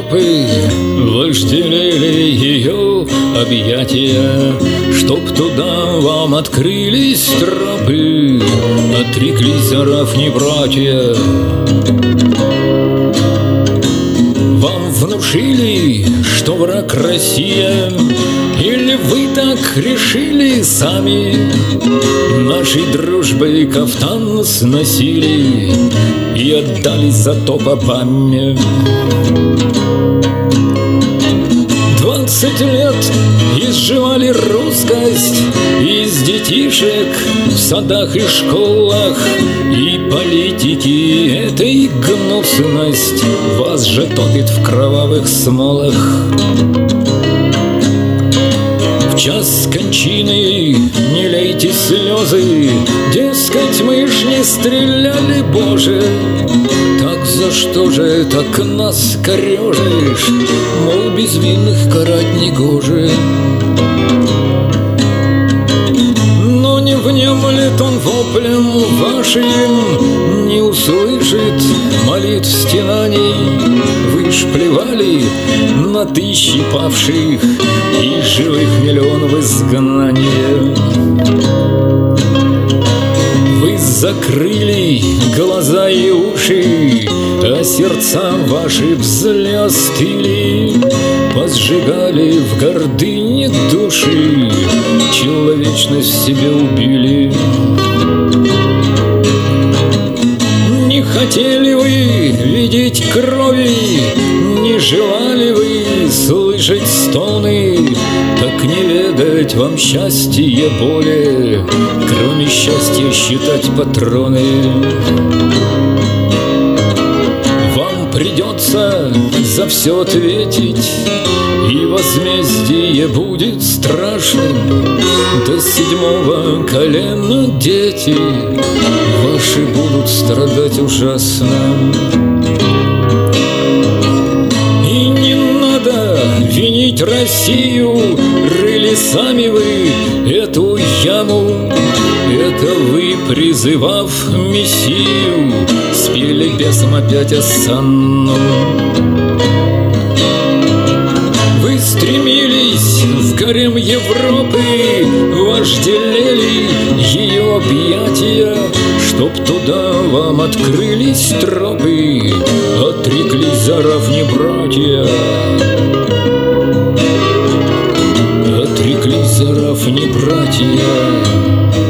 Европы вожделели ее объятия, чтоб туда вам открылись тропы, отреклись равни братья. Вам внушили, что враг Россия, или вы так решили сами? Нашей дружбой кафтан сносили и отдались за то попами. 20 лет изживали русскость из детишек в садах и школах, и политики этой гнусность вас же топит в кровавых смолах. В час кончины не лейте слезы, дескать, мы ж не стреляли, Боже. Так за что же так нас корежишь? Мол, безвинных карать негоже. Но не внемлет он воплем вашим, не услышит молитв стенаний. Вы ж плевали на тысячи павших и живых миллион в изгнании. Вы закрыли глаза и уши, а сердца ваши взлестили, посжигали в гордыне души, человечность в себе убили. Не хотели вы видеть крови, не желали вы слышать стоны, так не ведать вам счастье более, кроме счастья считать патроны. Вам придется за все ответить, и возмездие будет страшным. До 7-го колена дети ваши будут страдать ужасно. И не надо винить Россию, рыли сами вы эту яму. Это вы, призывав Мессию, спели бесом опять осанну. Вы стремились в гарем Европы, вожделели ее объятия, чтоб туда вам открылись тропы, отреклись за равни братья. Отреклись за равни братья.